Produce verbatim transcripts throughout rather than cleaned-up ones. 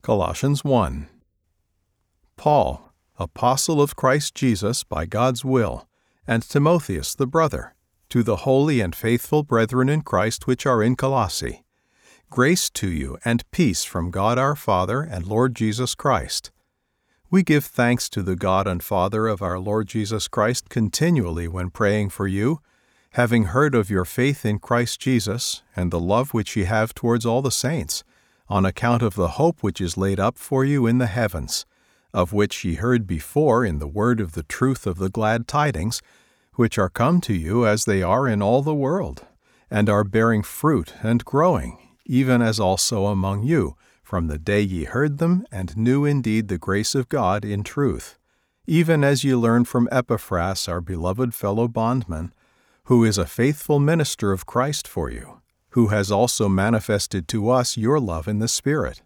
Colossians one. Paul, apostle of Christ Jesus by God's will, and Timotheus the brother, to the holy and faithful brethren in Christ which are in Colossae, grace to you and peace from God our Father and Lord Jesus Christ. We give thanks to the God and Father of our Lord Jesus Christ continually when praying for you, having heard of your faith in Christ Jesus and the love which ye have towards all the saints, on account of the hope which is laid up for you in the heavens, of which ye heard before in the word of the truth of the glad tidings, which are come to you as they are in all the world, and are bearing fruit and growing, even as also among you, from the day ye heard them, and knew indeed the grace of God in truth, even as ye learned from Epaphras, our beloved fellow bondman, who is a faithful minister of Christ for you, who has also manifested to us your love in the Spirit.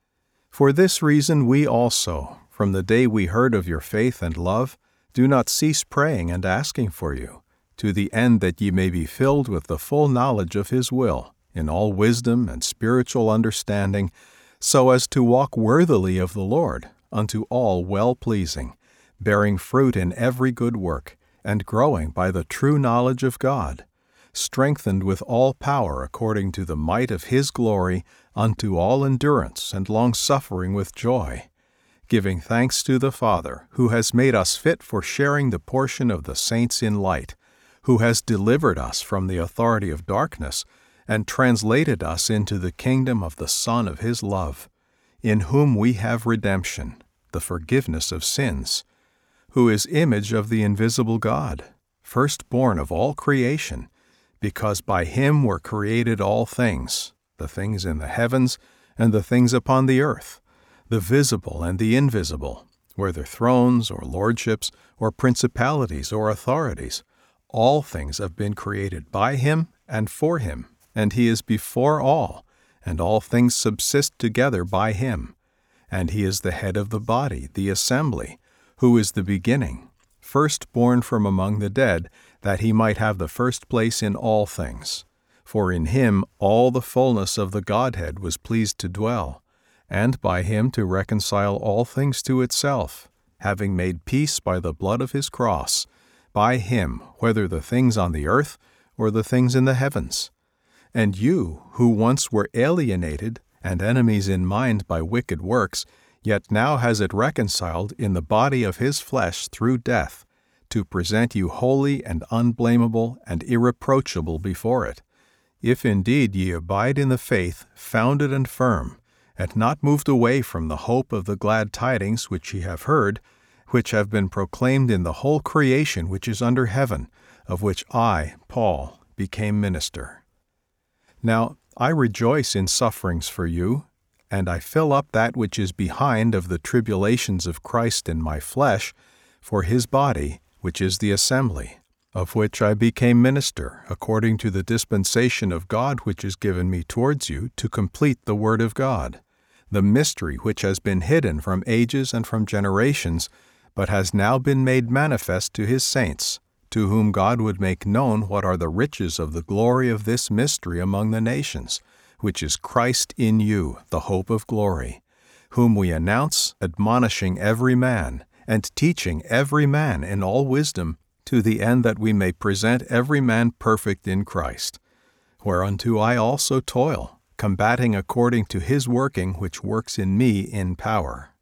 For this reason we also, from the day we heard of your faith and love, do not cease praying and asking for you, to the end that ye may be filled with the full knowledge of His will, in all wisdom and spiritual understanding, so as to walk worthily of the Lord, unto all well-pleasing, bearing fruit in every good work, and growing by the true knowledge of God, strengthened with all power according to the might of His glory, unto all endurance and long-suffering with joy, giving thanks to the Father, who has made us fit for sharing the portion of the saints in light, who has delivered us from the authority of darkness, and translated us into the kingdom of the Son of His love, in whom we have redemption, the forgiveness of sins, who is image of the invisible God, firstborn of all creation, because by Him were created all things, the things in the heavens and the things upon the earth, the visible and the invisible, whether thrones or lordships or principalities or authorities. All things have been created by Him and for Him, and He is before all, and all things subsist together by Him. And He is the head of the body, the assembly, who is the beginning, firstborn from among the dead, that He might have the first place in all things. For in Him all the fullness of the Godhead was pleased to dwell, and by Him to reconcile all things to itself, having made peace by the blood of His cross, by Him, whether the things on the earth or the things in the heavens. And you, who once were alienated and enemies in mind by wicked works, yet now has it reconciled in the body of His flesh through death, to present you holy and unblameable and irreproachable before it, if indeed ye abide in the faith, founded and firm, and not moved away from the hope of the glad tidings which ye have heard, which have been proclaimed in the whole creation which is under heaven, of which I, Paul, became minister. Now I rejoice in sufferings for you, and I fill up that which is behind of the tribulations of Christ in my flesh, for His body, which is the assembly, of which I became minister, according to the dispensation of God which is given me towards you, to complete the word of God, the mystery which has been hidden from ages and from generations, but has now been made manifest to His saints, to whom God would make known what are the riches of the glory of this mystery among the nations, which is Christ in you, the hope of glory, whom we announce, admonishing every man, and teaching every man in all wisdom, to the end that we may present every man perfect in Christ. Whereunto I also toil, combating according to His working which works in me in power.